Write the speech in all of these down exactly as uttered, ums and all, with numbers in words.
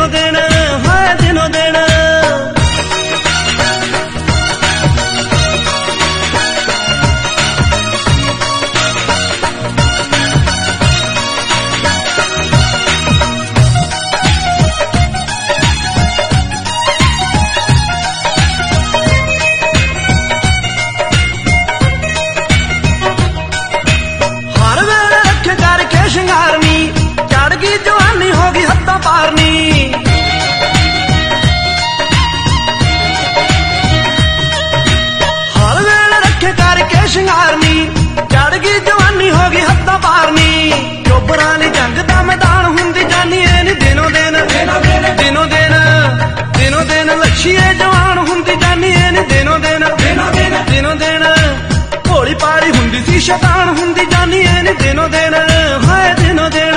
दिन हाय दिनों दिन। जवान हुंदी जानी है दिनों दिन दिनों दिन भोली पाली हुंदी सी शैतान हुंदी जानी है दिनों दिन हाय दिनों दिन।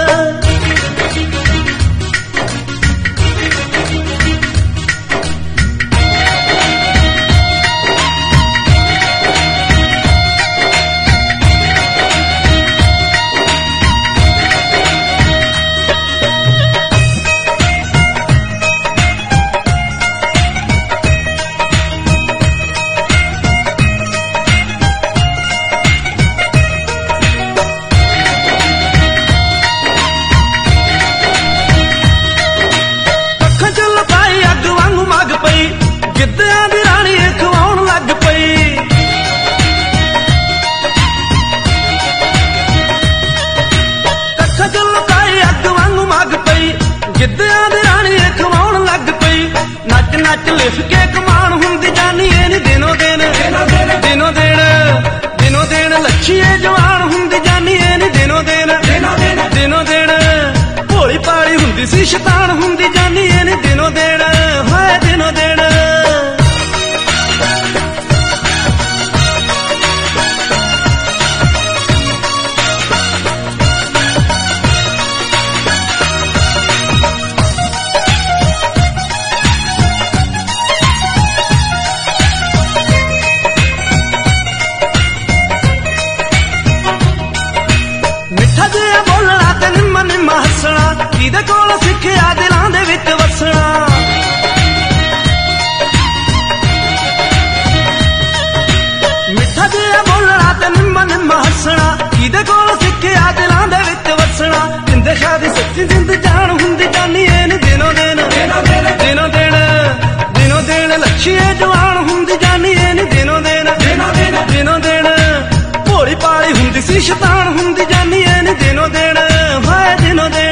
नच लिफ के कमान हुंदी जानी है दिनों दिन दिनों दिन दिनों दिन लच्छिए जवान हुंदी जानी है दिनों दिन दिनों दिन भोली पाली हुंदी सी शैतान हुंदी जानी है दिनों दिन हाय दिनों दिन। किदे कोल सिक्खिया दिलां दे विच वसना मिठा जिहा बोलना ते निम्मा निम्मा हसना किदे कोल सिक्खिया दिलां दे विच वसना जिंदे शादी सच्ची जिंद जान हुंदी जानी है दिनों दिन दिनों दिन दिनों दिन लच्छिए जवान हुंदी जानी है दिनों दिन दिनों दिन भोली पाली हुंदी सी शैतान हुंदी जानी है दिनों दिन हाय दिनों दिन।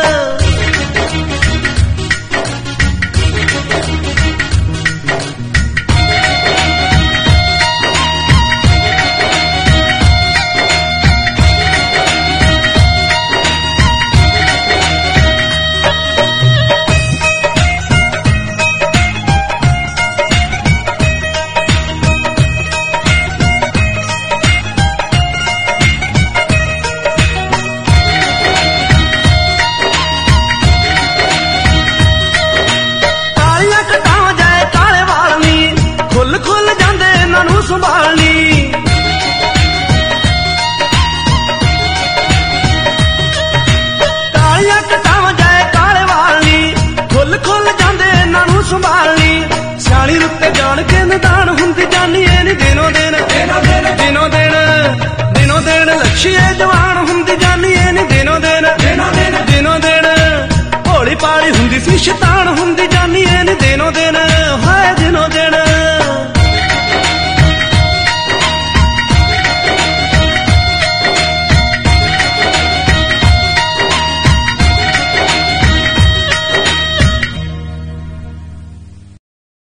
सियाली रुते जान के निदान हुंदी जानी है दिनों दिन दिनों दिन दिनों दिन लच्छिए जवान हुंदी जानी है दिनों दिन दिनों दिन भोली पाली हुंदी सी शैतान